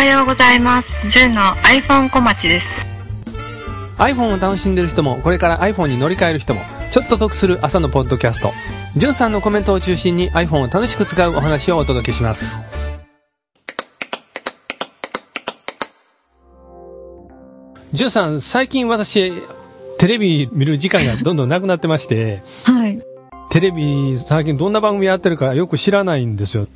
はようございます。ジュンの iPhone 小町です。 iPhone を楽しんでる人もこれから iPhone に乗り換える人もちょっと得する朝のポッドキャスト、ジュンさんのコメントを中心に iPhone を楽しく使うお話をお届けします。ジュンさん、最近私テレビ見る時間がどんどんなくなってましてはい。 テレビ最近どんな番組やってるかよく知らないんですよ。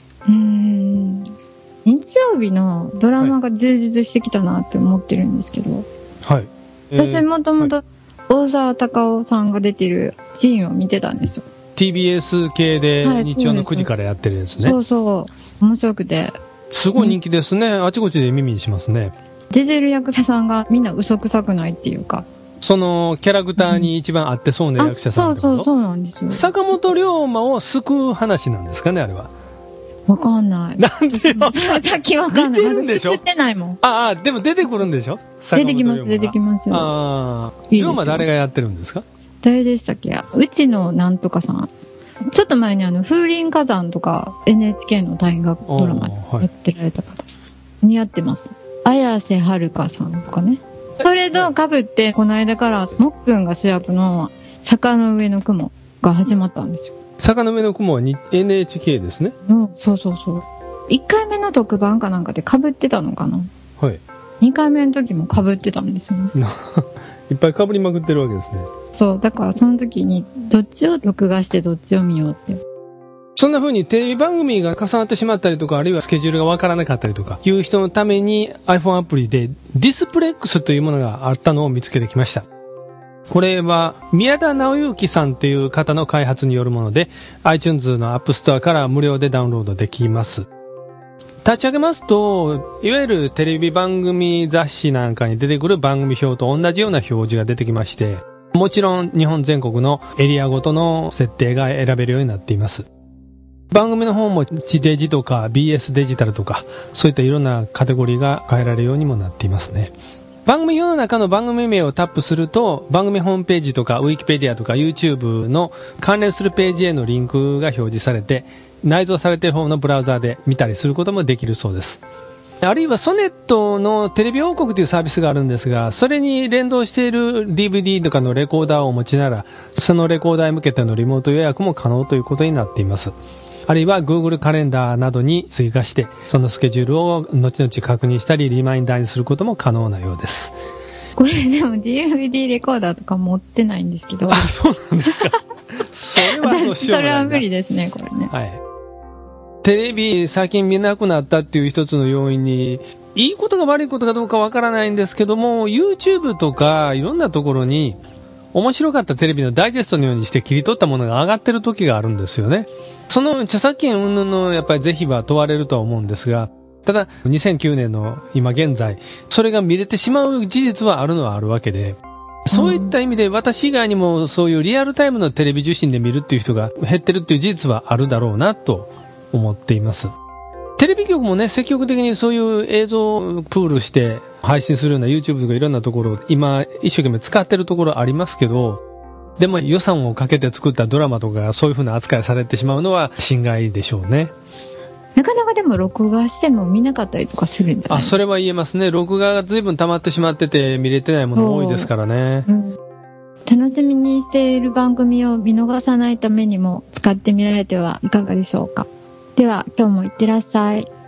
日曜日のドラマが充実してきたなって思ってるんですけど、 はい。 私もともと大沢たかおさんが出てるシーンを見てたんですよ。 TBS 系ではい日曜の9時からやってるんですね。 そうそう。面白くて。 すごい人気ですね。あちこちで耳にしますね。 出てる役者さんがみんな嘘くさくないっていうか。 そのキャラクターに一番合ってそうな役者さんってこと、 そうなんですよ。 坂本龍馬を救う話なんですかね、あれは。 わかんない。 なんでよ。 さっきわかんない。 似てるんでしょ。 まだ知ってないもん。 でも出てくるんでしょ。 出てきます。 いい龍馬誰がやってるんですか。 誰でしたっけ。うちのなんとかさん。ちょっと前に風林火山とか NHK の大河ドラマでやってられた方、似合ってます。綾瀬はるかさんとかね。それと被って、この間からもっくんが主役の坂の上の雲が始まったんですよ。 坂の上の雲は NHK ですね。 そう。1回目の特番かなんかで被ってたのかな。 はい。 2回目の時も被ってたんですよね。 いっぱい被りまくってるわけですね。 そう、だからその時にどっちを録画してどっちを見ようって。 そんな風にテレビ番組が重なってしまったりとか、あるいはスケジュールがわからなかったりとかいう人のために iPhone アプリでディスプレックスというものがあったのを見つけてきました。これは宮田直之さんという方の開発によるもので iTunes の App Store から無料でダウンロードできます。立ち上げますと、いわゆるテレビ番組雑誌なんかに出てくる番組表と同じような表示が出てきまして、もちろん日本全国のエリアごとの設定が選べるようになっています。番組の方も地デジとか BS デジタルとかそういったいろんなカテゴリーが変えられるようにもなっていますね。番組表の中の番組名をタップすると番組ホームページとか Wikipedia とか YouTube の関連するページへのリンクが表示されて内蔵されている方のブラウザーで見たりすることもできるそうです。あるいはソネットのテレビ王国というサービスがあるんですが、それに連動している DVD とかのレコーダーをお持ちならそのレコーダーへ向けてのリモート予約も可能ということになっています。あるいは Google カレンダーなどに追加してそのスケジュールを後々確認したりリマインダーにすることも可能なようです。 これでも DVD レコーダーとか持ってないんですけど。 そうなんですか。それはどうしようもないな。 それは無理ですね、これね。 はい。テレビ最近見なくなったっていう一つの要因にいいことか悪いことかどうかわからないんですけども YouTube とかいろんなところに面白かったテレビのダイジェストのようにして切り取ったものが上がってる時があるんですよね。その著作権云々のやっぱり是非は問われるとは思うんですが、ただ2009年の今現在それが見れてしまう事実はあるのはあるわけで、そういった意味で私以外にもそういうリアルタイムのテレビ受信で見るっていう人が減ってるっていう事実はあるだろうなと思っています。テレビ局もね、積極的にそういう映像をプールして配信するような YouTube とかいろんなところを今一生懸命使ってるところありますけど、でも予算をかけて作ったドラマとかがそういう風な扱いされてしまうのは心外でしょうね。 なかなかでも録画しても見なかったりとかするんじゃない？ それは言えますね。録画が随分溜まってしまってて見れてないもの多いですからね。 楽しみにしている番組を見逃さないためにも使ってみられてはいかがでしょうか。では今日もいってらっしゃい。